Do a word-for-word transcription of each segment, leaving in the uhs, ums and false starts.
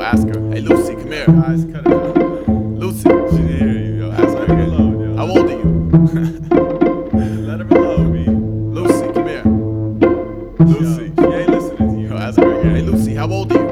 ask her. Hey, Lucy, come here. Guys, cut it out. Lucy, she didn't hear you. Yo, ask her Let her again. alone, yo. How old are you? Let her alone, B. Lucy, come here. Lucy. Yo, she ain't listening to you. Yo, ask her again. Hey, Lucy, how old are you?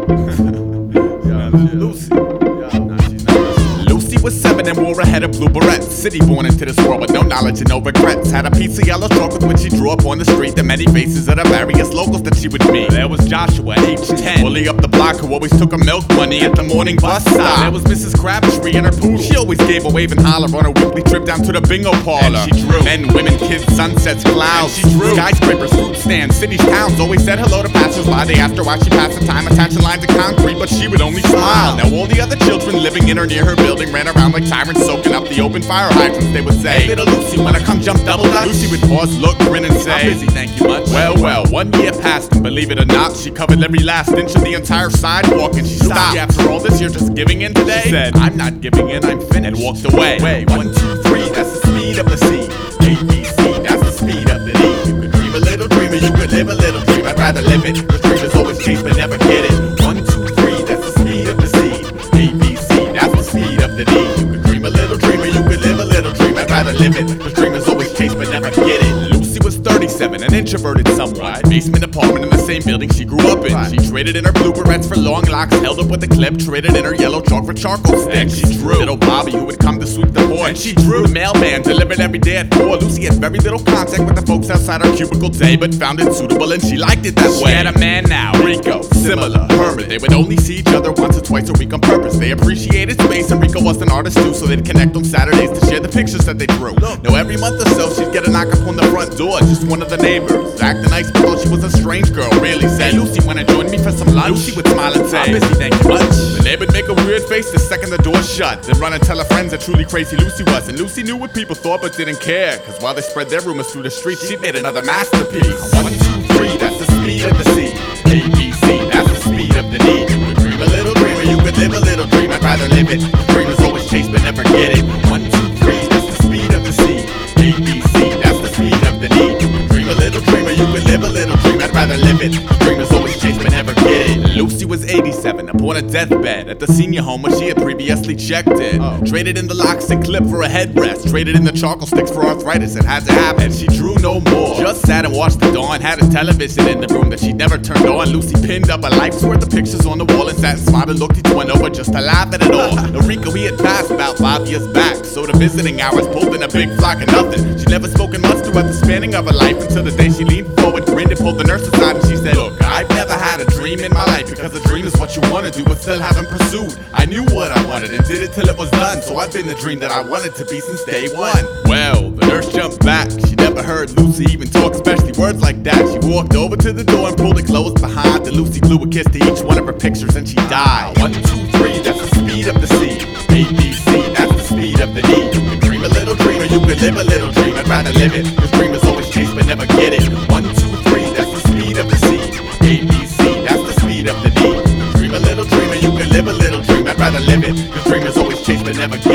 Yo, chill. Lucy. Yo, nah, she's not listening. Lucy was seven and wore a head of blue barrettes. City born into this world with no knowledge and no regrets. Had a piece of yellow chalk with which she drew up on the street the many faces of the various locals that she would meet. There was Joshua, age ten, fully up the block, who always took her milk money at the morning bus stop. There was Missus Crabtree and her poodle. She always gave a wave and holler on her weekly trip down to the bingo parlor. And she drew men, women, kids, sunsets, clouds. And she drew skyscrapers, fruit stands, cities, towns. Always said hello to passers-by. They asked her why she passed the time attaching lines of concrete, but she would only smile. Now all the other children living in or near her building ran around like tyrants soaking up the open fire hydrants. They would say, hey, little Lucy, wanna come jump double dutch? Lucy would pause, look, grin and say, I'm busy, thank you much. Well, well, one year passed and believe it or not, she covered every last inch of the entire sidewalk and she stopped. After all this, you're just giving in today? She said, I'm not giving in, I'm finished. And walked away. Way, one, two, three, that's the speed of the C. A, B, C, that's the speed of the D. You could dream a little dreamer, you could live a little dream. I'd rather live it, cause dreamers always chase but never get it. One, two, three, that's the speed of the C. A, B, C, that's the speed of the D. You could dream a little dreamer, you could live a little dream. I'd rather live it, cause dreamers always chase but never get it. Lucy was thirty-seven, an introverted somewhat. Basement apartment in the same building she grew up in. She traded in her blue barrettes for long locks, held up with a clip, traded in her yellow chalk for charcoal sticks. And she drew little Bobby who would come to sweep the porch. And she drew the mailman delivered every day at four. Lucy had very little contact with the folks outside her cubicle day, but found it suitable and she liked it that way. She had a man now, Rico, similar, Herman. They would only see each other once or twice a week on purpose. They appreciated space and Rico was an artist too, so they'd connect on Saturdays to share the pictures that they drew. Now every month or so she'd get a knock upon the front door, just one of the neighbors. Acting nice but thought she was a strange girl, really said, hey, Lucy, wanna join me for some lunch? Lucy would smile and say, I'm busy, thank you much. The neighbor'd make a weird face the second the door shut, then run and tell her friends how truly crazy Lucy was. And Lucy knew what people thought but didn't care, cause while they spread their rumors through the streets, she made another masterpiece. One, two, three, that's the speed of the C. A, B, C, that's the speed of the D. You could dream a little dreamer, you could live a little dream. I'd rather live it, dreamers always chase but never get it. One, two, three, that's the speed of the C. A, B, C, that's the speed of the D. You could dream a little dreamer, you could live a little dream. I'd rather live it, dreamers always chase but never get it. Lucy was eighty-seven, upon a deathbed at the senior home where she had previously checked in. Oh. Traded in the locks and clip for a headrest, traded in the charcoal sticks for arthritis. It had to happen, and she drew no more. Just sat and watched the dawn, had a television in the room that she'd never turned on. Lucy pinned up a life's worth of pictures on the wall and sat and smiled and looked each one over just to laugh at it all. Now Rico, he had passed about five years back, so the visiting hours pulled in a big flock of nothing. She'd never spoken much throughout the spanning of her life until the day she leaned forward, grinned and pulled the nurse aside and she said, look, I've never had a dream in my life, because a dream is what you wanna do but still haven't pursued. I knew what I wanted and did it till it was done, so I've been the dream that I wanted to be since day one. Well, the nurse jumped back. She never heard Lucy even talk, especially words like that. She walked over to the door and pulled it closed behind. Then Lucy blew a kiss to each one of her pictures and she died. One, two, three, that's the speed of the C. A, B, C, that's the speed of the D. You can dream a little dreamer, you can live a little dream. I'd rather live it, cause dreamers always chase but never get it. One, two, three, that's the speed of the C. A, B, C, that's the speed of the D. You can dream a little dreamer, you can live a little dream. I'd rather live it, cause dreamers always chase but never get it.